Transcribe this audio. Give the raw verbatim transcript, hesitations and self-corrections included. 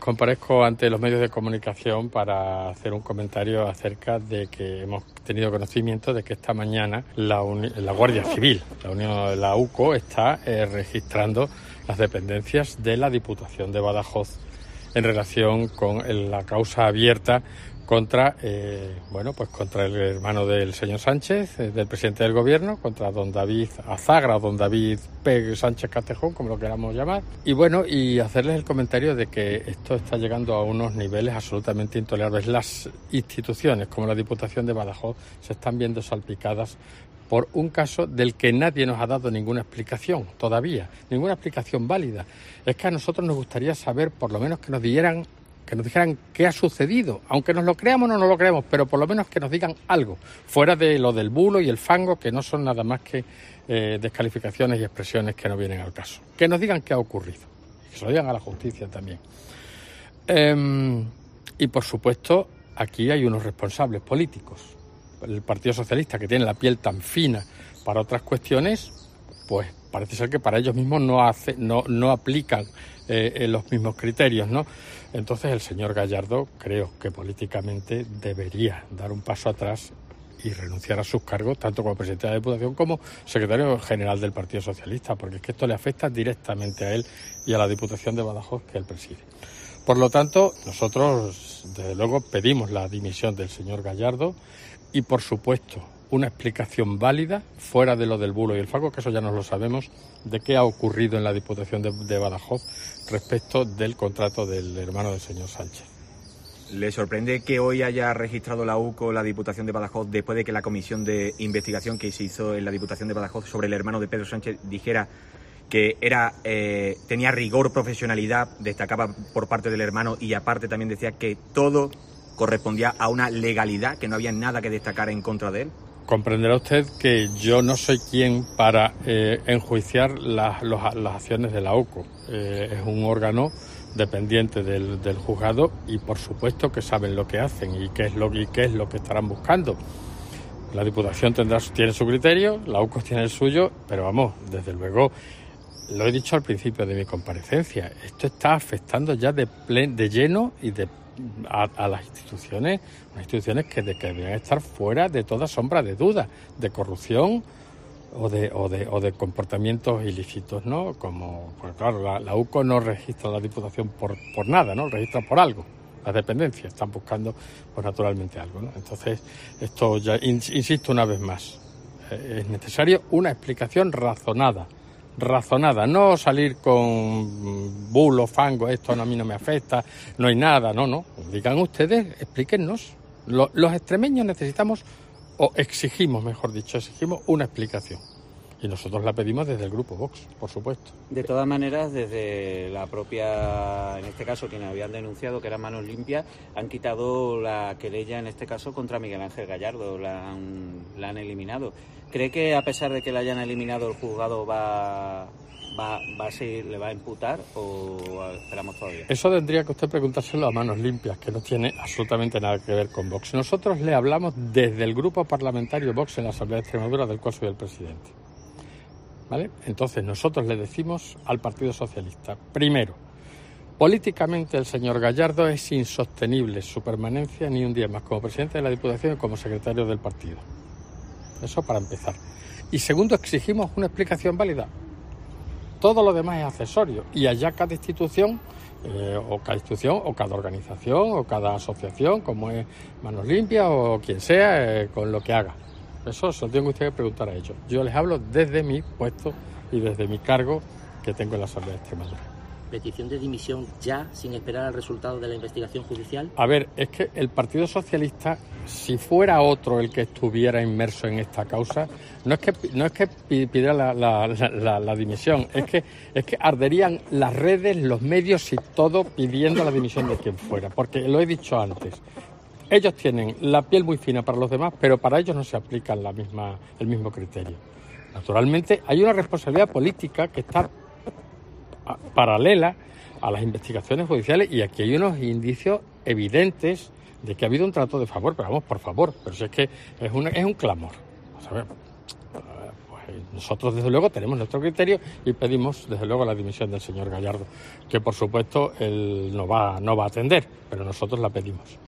Comparezco ante los medios de comunicación para hacer un comentario acerca de que hemos tenido conocimiento de que esta mañana la, Uni- la Guardia Civil, la Unión, la U C O, está eh, registrando las dependencias de la Diputación de Badajoz en relación con el, la causa abierta contra, eh, bueno, pues contra el hermano del señor Sánchez, eh, del presidente del gobierno, contra don David Azagra o don David P. Sánchez Castejón, como lo queramos llamar. Y bueno, y hacerles el comentario de que esto está llegando a unos niveles absolutamente intolerables. Las instituciones, como la Diputación de Badajoz, se están viendo salpicadas por un caso del que nadie nos ha dado ninguna explicación todavía, ninguna explicación válida. Es que a nosotros nos gustaría saber, por lo menos, que nos dieran que nos dijeran qué ha sucedido, aunque nos lo creamos o no nos lo creamos, pero por lo menos que nos digan algo, fuera de lo del bulo y el fango, que no son nada más que eh, descalificaciones y expresiones que no vienen al caso. Que nos digan qué ha ocurrido, que se lo digan a la justicia también. Eh, y por supuesto, aquí hay unos responsables políticos. El Partido Socialista, que tiene la piel tan fina para otras cuestiones, pues parece ser que para ellos mismos no hace, no, no aplican eh, los mismos criterios, ¿no? Entonces el señor Gallardo creo que políticamente debería dar un paso atrás y renunciar a sus cargos, tanto como presidente de la Diputación como secretario general del Partido Socialista, porque es que esto le afecta directamente a él y a la Diputación de Badajoz que él preside. Por lo tanto, nosotros desde luego pedimos la dimisión del señor Gallardo y, por supuesto, una explicación válida, fuera de lo del bulo y el fango, que eso ya nos lo sabemos, de qué ha ocurrido en la Diputación de, de Badajoz respecto del contrato del hermano del señor Sánchez. ¿Le sorprende que hoy haya registrado la U C O la Diputación de Badajoz después de que la comisión de investigación que se hizo en la Diputación de Badajoz sobre el hermano de Pedro Sánchez dijera que era eh, tenía rigor, profesionalidad, destacaba por parte del hermano y aparte también decía que todo correspondía a una legalidad, que no había nada que destacar en contra de él? Comprenderá usted que yo no soy quien para eh, enjuiciar las, los, las acciones de la U C O. Eh, es un órgano dependiente del, del juzgado y por supuesto que saben lo que hacen y qué es lo, y qué es lo que estarán buscando. La Diputación tendrá, tiene su criterio, la U C O tiene el suyo, pero vamos, desde luego, lo he dicho al principio de mi comparecencia, esto está afectando ya de, plen, de lleno y de A, a las instituciones, unas instituciones que, de, que deberían estar fuera de toda sombra de duda, de corrupción o de, o de, o de comportamientos ilícitos, ¿no? Como, pues claro, la, la U C O no registra la Diputación por, por nada, ¿no? Registra por algo. Las dependencias están buscando, pues naturalmente algo, ¿no? Entonces, esto ya, insisto una vez más, eh, es necesario una explicación razonada. razonada, no salir con bulo, fango, esto a mí no me afecta, no hay nada, no, no, digan ustedes, explíquennos. Los, los extremeños necesitamos, o exigimos, mejor dicho, exigimos una explicación. Y nosotros la pedimos desde el Grupo Vox, por supuesto. De todas maneras, desde la propia, en este caso, quienes habían denunciado que eran Manos Limpias, han quitado la querella, en este caso, contra Miguel Ángel Gallardo, la han, la han eliminado. ¿Cree que a pesar de que la hayan eliminado el juzgado va, va, va a seguir, le va a imputar o esperamos todavía? Eso tendría que usted preguntárselo a Manos Limpias, que no tiene absolutamente nada que ver con Vox. Nosotros le hablamos desde el grupo parlamentario Vox en la Asamblea de Extremadura, del cual soy el presidente. ¿Vale? Entonces nosotros le decimos al Partido Socialista, primero, políticamente el señor Gallardo es insostenible su permanencia ni un día más como presidente de la Diputación y como secretario del partido. Eso para empezar. Y segundo, exigimos una explicación válida. Todo lo demás es accesorio y allá cada institución, eh, o cada institución, o cada organización, o cada asociación, como es Manos Limpias o quien sea, eh, con lo que haga. Eso se lo tengo usted que preguntar a ellos. Yo les hablo desde mi puesto y desde mi cargo que tengo en la Asamblea de Extremadura. ¿Petición de dimisión ya, sin esperar al resultado de la investigación judicial? A ver, es que el Partido Socialista, si fuera otro el que estuviera inmerso en esta causa, no es que no es que pidiera la, la, la, la dimisión, es que es que arderían las redes, los medios y todo pidiendo la dimisión de quien fuera, porque lo he dicho antes. Ellos tienen la piel muy fina para los demás, pero para ellos no se aplica la misma, el mismo criterio. Naturalmente, hay una responsabilidad política que está a, paralela a las investigaciones judiciales y aquí hay unos indicios evidentes de que ha habido un trato de favor, pero vamos, por favor, pero si es que es un, es un clamor. Vamos a ver, pues nosotros desde luego tenemos nuestro criterio y pedimos desde luego la dimisión del señor Gallardo, que por supuesto él no va, no va a atender, pero nosotros la pedimos.